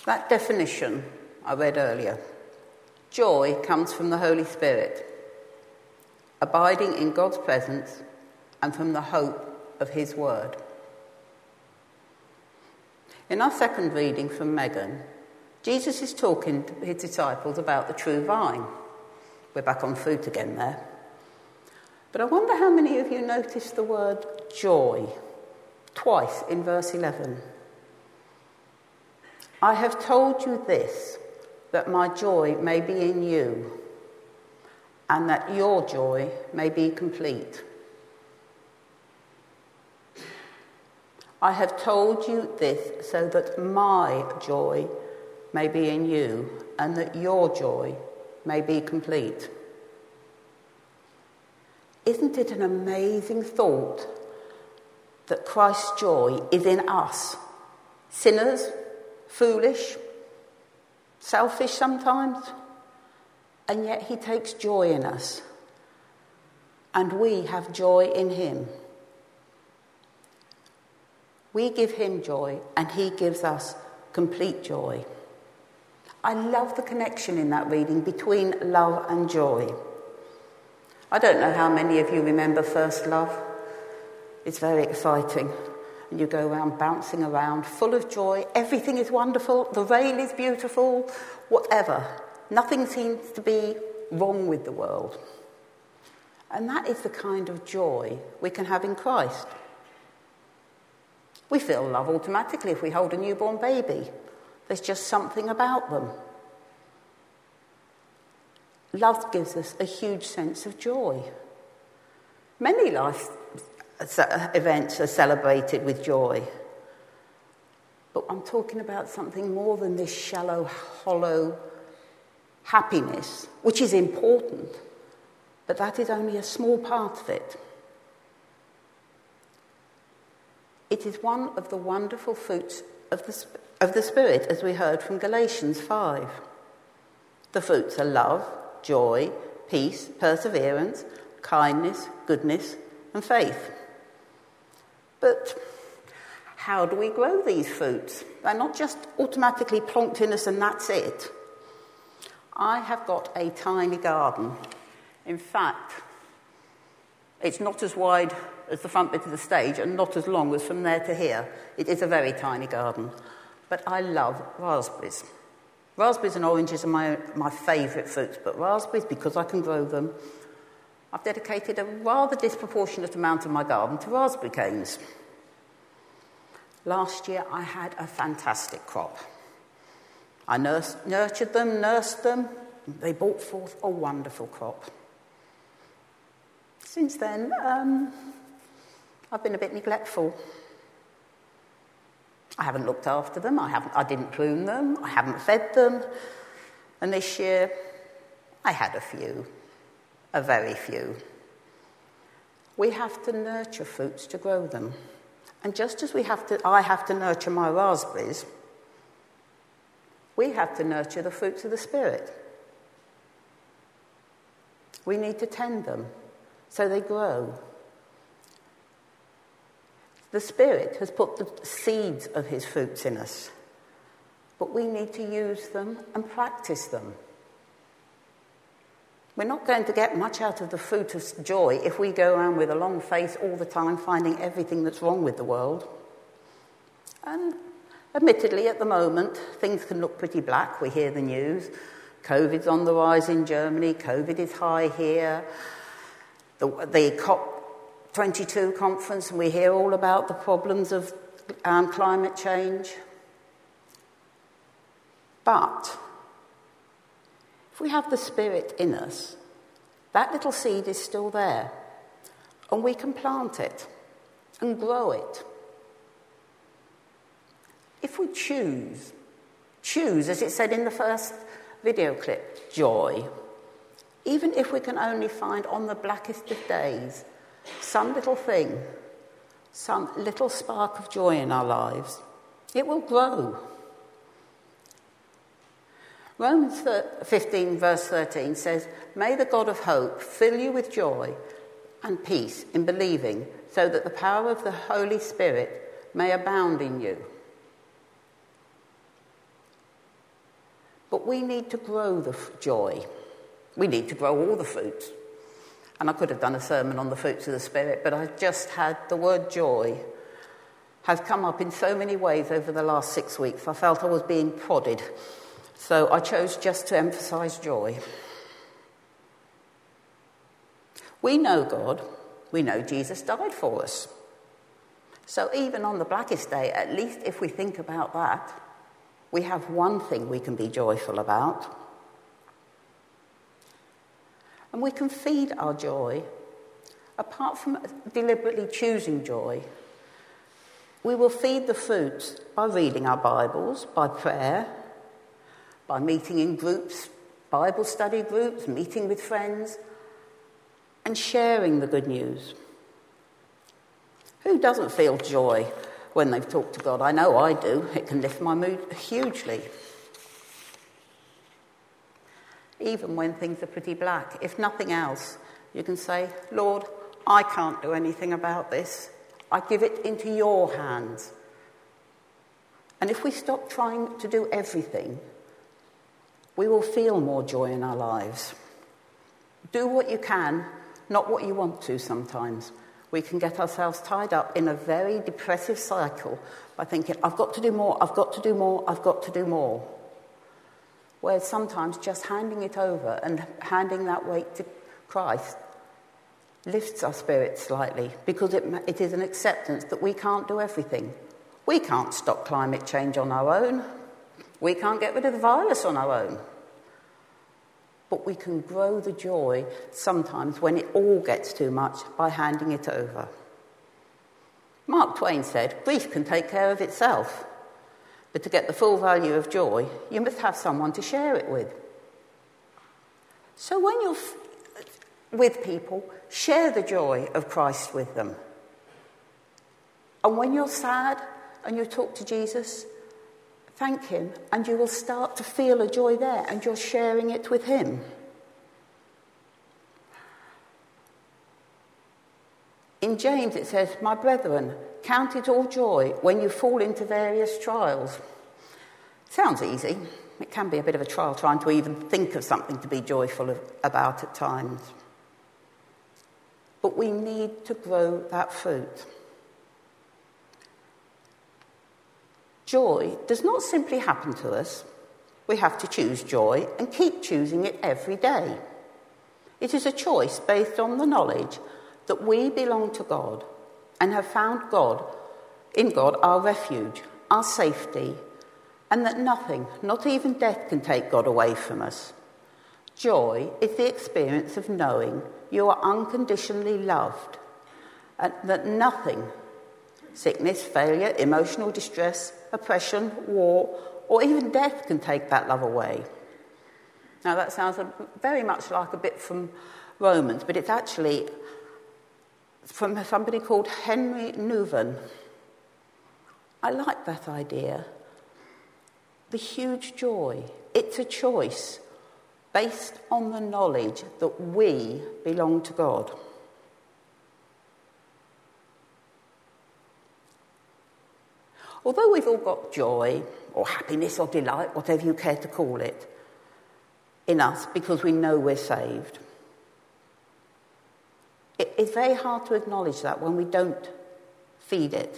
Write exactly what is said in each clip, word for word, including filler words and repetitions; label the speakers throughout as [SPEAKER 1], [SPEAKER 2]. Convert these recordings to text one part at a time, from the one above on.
[SPEAKER 1] That definition I read earlier, joy comes from the Holy Spirit, abiding in God's presence and from the hope of his word. In our second reading from Megan, Jesus is talking to his disciples about the true vine. We're back on fruit again there. But I wonder how many of you noticed the word joy twice in verse eleven. I have told you this, that my joy may be in you, and that your joy may be complete. I have told you this so that my joy may be in you, and that your joy may be complete. Isn't it an amazing thought that Christ's joy is in us, sinners, foolish, selfish sometimes, and yet he takes joy in us, and we have joy in him. We give him joy, and he gives us complete joy. I love the connection in that reading between love and joy. I don't know how many of you remember first love. It's very exciting. And you go around bouncing around, full of joy. Everything is wonderful. The rain is beautiful. Whatever. Nothing seems to be wrong with the world. And that is the kind of joy we can have in Christ. We feel love automatically if we hold a newborn baby. There's just something about them. Love gives us a huge sense of joy. Many life events are celebrated with joy. But I'm talking about something more than this shallow, hollow happiness, which is important, but that is only a small part of it. It is one of the wonderful fruits of the, of the Spirit, as we heard from Galatians five. The fruits are love, joy, peace, perseverance, kindness, goodness, and faith. But how do we grow these fruits? They're not just automatically plonked in us and that's it. I have got a tiny garden. In fact, it's not as wide as the front bit of the stage and not as long as from there to here. It is a very tiny garden. But I love raspberries. Raspberries and oranges are my, my favourite fruits, but raspberries, because I can grow them, I've dedicated a rather disproportionate amount of my garden to raspberry canes. Last year I had a fantastic crop. I nurse, nurtured them, nursed them. They brought forth a wonderful crop. Since then, um, I've been a bit neglectful. I haven't looked after them. I haven't. I didn't prune them. I haven't fed them. And this year, I had a few, a very few. We have to nurture fruits to grow them. And just as we have to, I have to nurture my raspberries, we have to nurture the fruits of the Spirit. We need to tend them so they grow. The Spirit has put the seeds of his fruits in us, but we need to use them and practice them. We're not going to get much out of the fruit of joy if we go around with a long face all the time finding everything that's wrong with the world. And admittedly, at the moment, things can look pretty black. We hear the news. COVID's on the rise in Germany. COVID is high here. The, the COP twenty-two conference, and we hear all about the problems of um, climate change. But if we have the Spirit in us, that little seed is still there, and we can plant it and grow it. If we choose, choose, as it said in the first video clip, joy, even if we can only find on the blackest of days some little thing, some little spark of joy in our lives, it will grow. Romans fifteen verse thirteen says, "May the God of hope fill you with joy and peace in believing, so that the power of the Holy Spirit may abound in you." but we need to grow the f- joy. We need to grow all the fruits. And I could have done a sermon on the fruits of the Spirit, but I just had the word joy has come up in so many ways over the last six weeks. I felt I was being prodded. So I chose just to emphasise joy. We know God. We know Jesus died for us. So even on the blackest day, at least if we think about that, we have one thing we can be joyful about. And we can feed our joy, apart from deliberately choosing joy. We will feed the fruits by reading our Bibles, by prayer, by meeting in groups, Bible study groups, meeting with friends, and sharing the good news. Who doesn't feel joy when they've talked to God? I know I do. It can lift my mood hugely. Even when things are pretty black. If nothing else, you can say, Lord, I can't do anything about this. I give it into your hands. And if we stop trying to do everything, we will feel more joy in our lives. Do what you can, not what you want to sometimes. We can get ourselves tied up in a very depressive cycle by thinking, I've got to do more, I've got to do more, I've got to do more. Whereas sometimes just handing it over and handing that weight to Christ lifts our spirits slightly, because it, it is an acceptance that we can't do everything. We can't stop climate change on our own. We can't get rid of the virus on our own. But we can grow the joy sometimes when it all gets too much by handing it over. Mark Twain said, grief can take care of itself, but to get the full value of joy, you must have someone to share it with. So when you're f- with people, share the joy of Christ with them. And when you're sad and you talk to Jesus, thank him, and you will start to feel a joy there, and you're sharing it with him. In James it says, my brethren, count it all joy when you fall into various trials. Sounds easy. It can be a bit of a trial trying to even think of something to be joyful about at times. But we need to grow that fruit. Joy does not simply happen to us. We have to choose joy and keep choosing it every day. It is a choice based on the knowledge that we belong to God and have found God, in God, our refuge, our safety, and that nothing, not even death, can take God away from us. Joy is the experience of knowing you are unconditionally loved, and that nothing, sickness, failure, emotional distress, oppression, war, or even death can take that love away. Now that sounds very much like a bit from Romans, but it's actually from somebody called Henry Nouwen. I like that idea. The huge joy. It's a choice based on the knowledge that we belong to God. Although we've all got joy or happiness or delight, whatever you care to call it, in us because we know we're saved, it's very hard to acknowledge that when we don't feed it.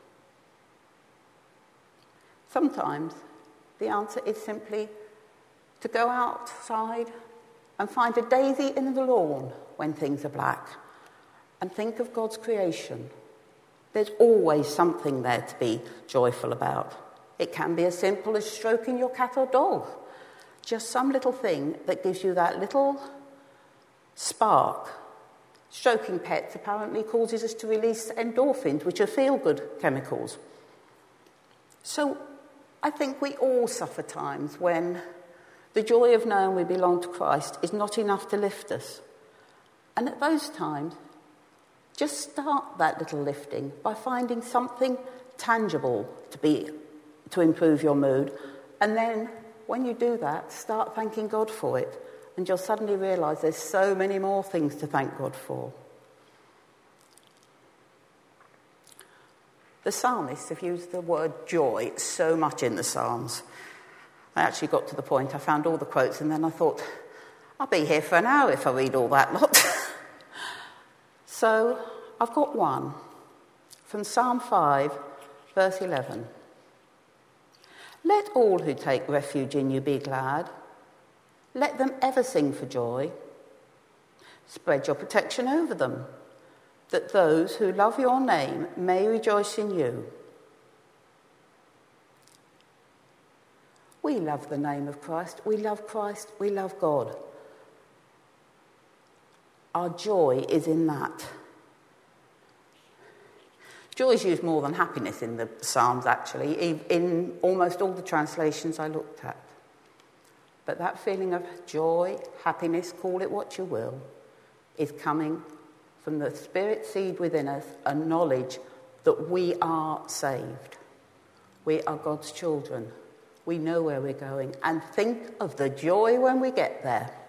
[SPEAKER 1] Sometimes the answer is simply to go outside and find a daisy in the lawn when things are black and think of God's creation. There's always something there to be joyful about. It can be as simple as stroking your cat or dog. Just some little thing that gives you that little spark. Stroking pets apparently causes us to release endorphins, which are feel-good chemicals. So I think we all suffer times when the joy of knowing we belong to Christ is not enough to lift us. And at those times, just start that little lifting by finding something tangible to be to improve your mood. And then when you do that, start thanking God for it. And you'll suddenly realise there's so many more things to thank God for. The psalmists have used the word joy so much in the Psalms. I actually got to the point, I found all the quotes, and then I thought, I'll be here for an hour if I read all that lot. So I've got one from Psalm five, verse eleven. Let all who take refuge in you be glad. Let them ever sing for joy. Spread your protection over them, that those who love your name may rejoice in you. We love the name of Christ. We love Christ. We love God. Our joy is in that. Joy is used more than happiness in the Psalms, actually, in almost all the translations I looked at. But that feeling of joy, happiness, call it what you will, is coming from the Spirit seed within us, a knowledge that we are saved. We are God's children. We know where we're going. And think of the joy when we get there.